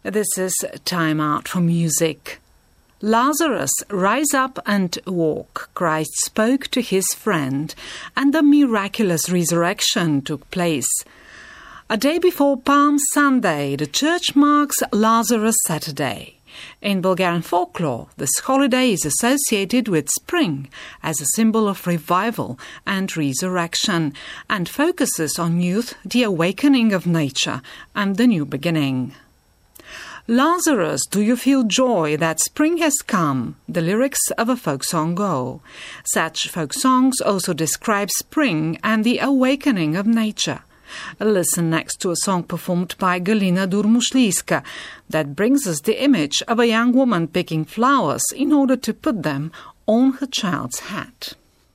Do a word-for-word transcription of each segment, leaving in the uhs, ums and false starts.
This is Time Out for Music. Lazarus, rise up and walk, Christ spoke to his friend, and the miraculous resurrection took place. A day before Palm Sunday, the church marks Lazarus Saturday. In Bulgarian folklore, this holiday is associated with spring as a symbol of revival and resurrection, and focuses on youth, the awakening of nature, and the new beginning. Lazarus, do you feel joy that spring has come? The lyrics of a folk song go. Such folk songs also describe spring and the awakening of nature. Listen next to a song performed by Galina Durmushliska that brings us the image of a young woman picking flowers in order to put them on her child's hat.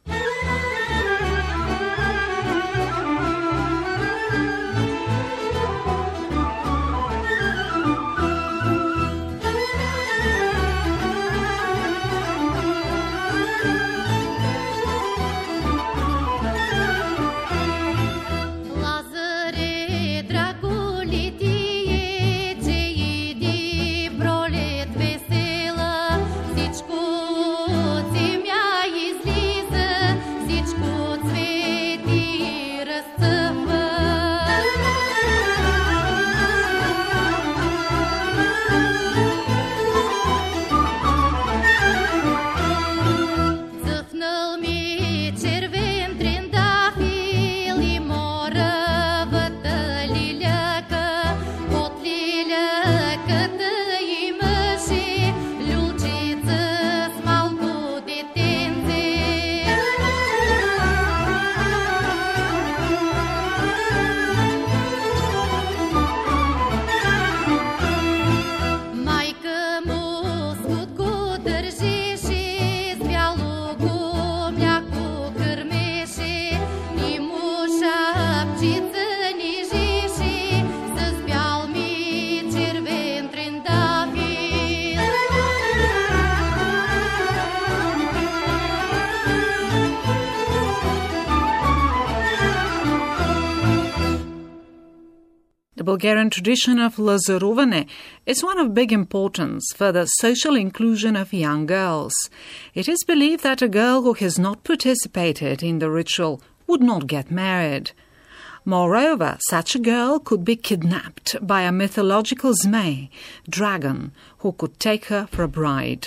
The Bulgarian tradition of Lazaruvane is one of big importance for the social inclusion of young girls. It is believed that a girl who has not participated in the ritual would not get married. Moreover, such a girl could be kidnapped by a mythological Zmei, dragon, who could take her for a bride.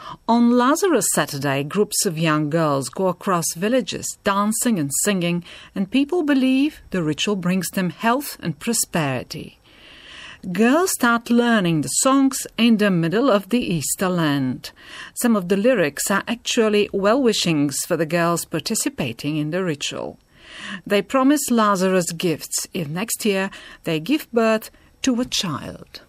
On Lazarus Saturday, groups of young girls go across villages, dancing and singing, and people believe the ritual brings them health and prosperity. Girls start learning the songs in the middle of the Easter land. Some of the lyrics are actually well-wishings for the girls participating in the ritual. They promise Lazarus gifts if next year they give birth to a child.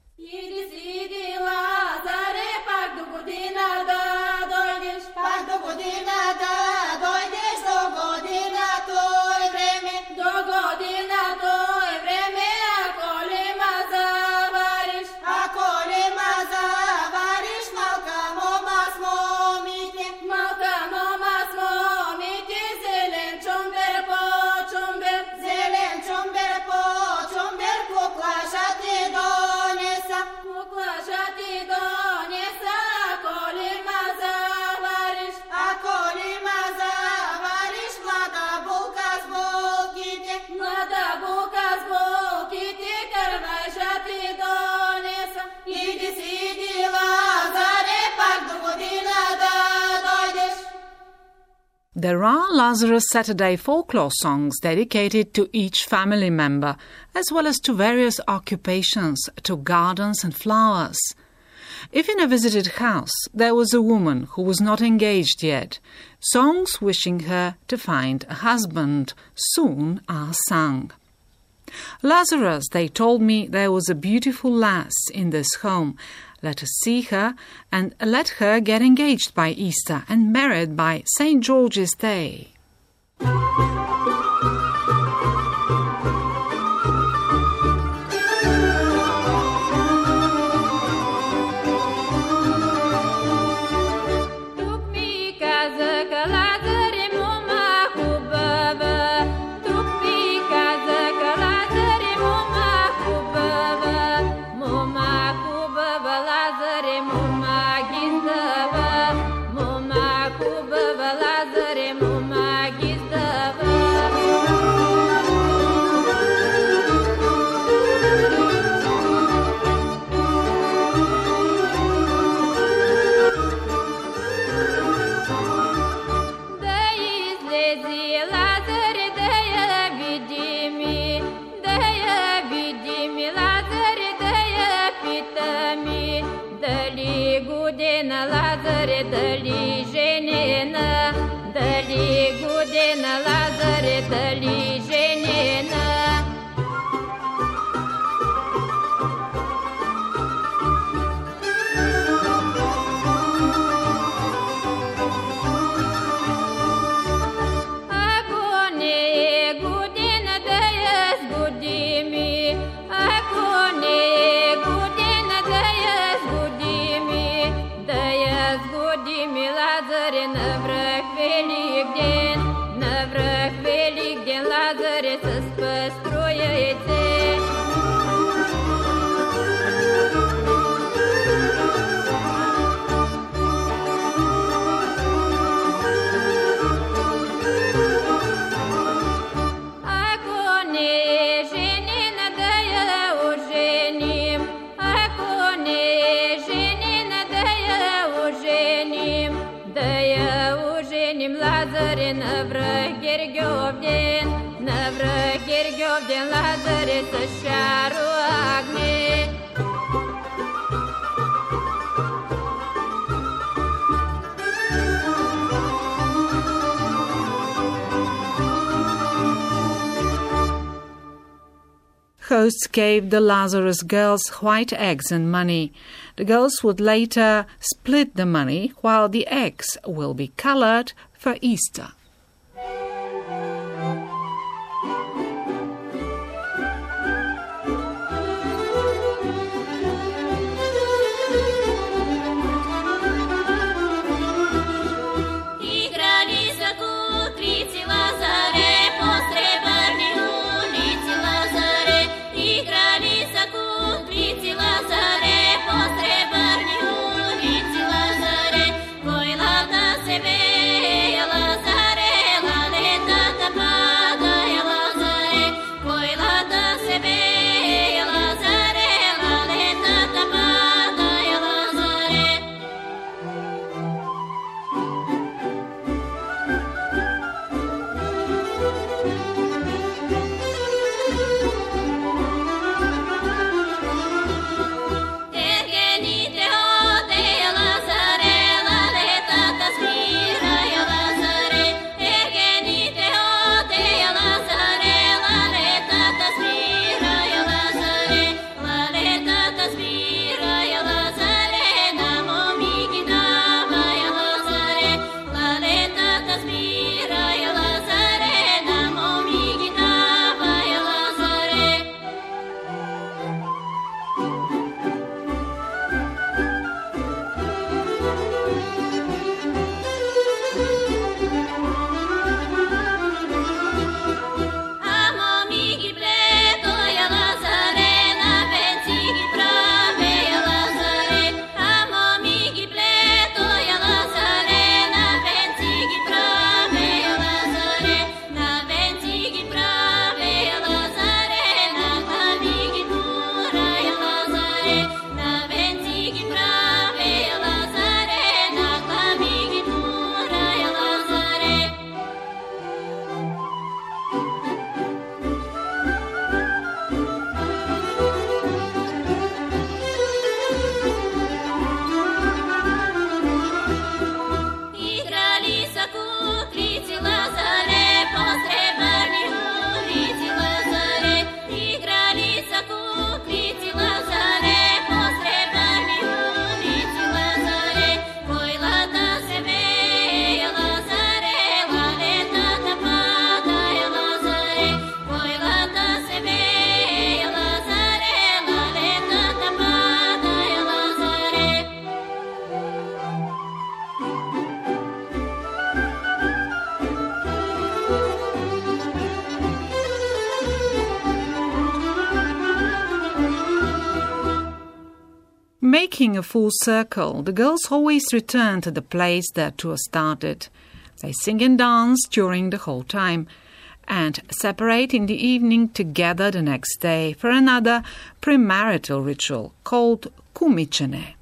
There are Lazarus Saturday folklore songs dedicated to each family member, as well as to various occupations, to gardens and flowers. If in a visited house there was a woman who was not engaged yet, songs wishing her to find a husband soon are sung. Lazarus, they told me there was a beautiful lass in this home. Let us see her, and let her get engaged by Easter and married by Saint George's Day. Mama Лазаре, дали женина, дали година, Лазаре, дали женина. Ако не е година да я сгодими, ако не е година да я сгодими, да я сгодими, Лазаре, на връх велик ден, на връх велик ден, Лазаре, с пъстро яйце. Ако не е женина, да я оженим, ако не е женина, да я оженим, да я оженим, Лазаре, на връх Гергьов ден, на връх Гергьов ден, Лазаре, с шаро огне. Hosts gave the Lazarus girls white eggs and money. The girls would later split the money, while the eggs will be colored for Easter. Играли за кукрици Лазаре по сребърни улици, Лазаре. Играли за кукрици Лазаре по сребърни улици, Лазаре. Койлата се вея, Лазаре, лалетата падая, Лазаре. Койлата се вея, Лазаре, лалетата падая, Лазаре. Ергените одея, Лазаре, лалетата свирая, Лазаре. Ергените одея, Лазаре, лалетата свирая, Лазаре. Лалетата свирая, Лазаре, на момики давая, Лазаре. Лалетата свирая, Лазаре, на момики давая, Лазаре. А момики плетоя, Лазаре, на пенци ги правея, Лазаре. А момики плетоя, Лазаре, на пенци ги правея, Лазаре. На пенци ги правея, Лазаре, на глави ги турая, Лазаре. На пенци ги правея, Лазаре, на глави ги турая, Лазаре. Играли са куклици, Лазаре, по сребърни улици, Лазаре. Играли са куклици, Лазаре, по сребърни улици, Лазаре. Койлата се вея, Лазаре, лалетата падая, Лазаре. Койлата се вея, Лазаре, лалетата падая, Лазаре. Making a full circle, the girls always return to the place their tour started. They sing and dance during the whole time and separate in the evening together the next day for another premarital ritual called kumičene.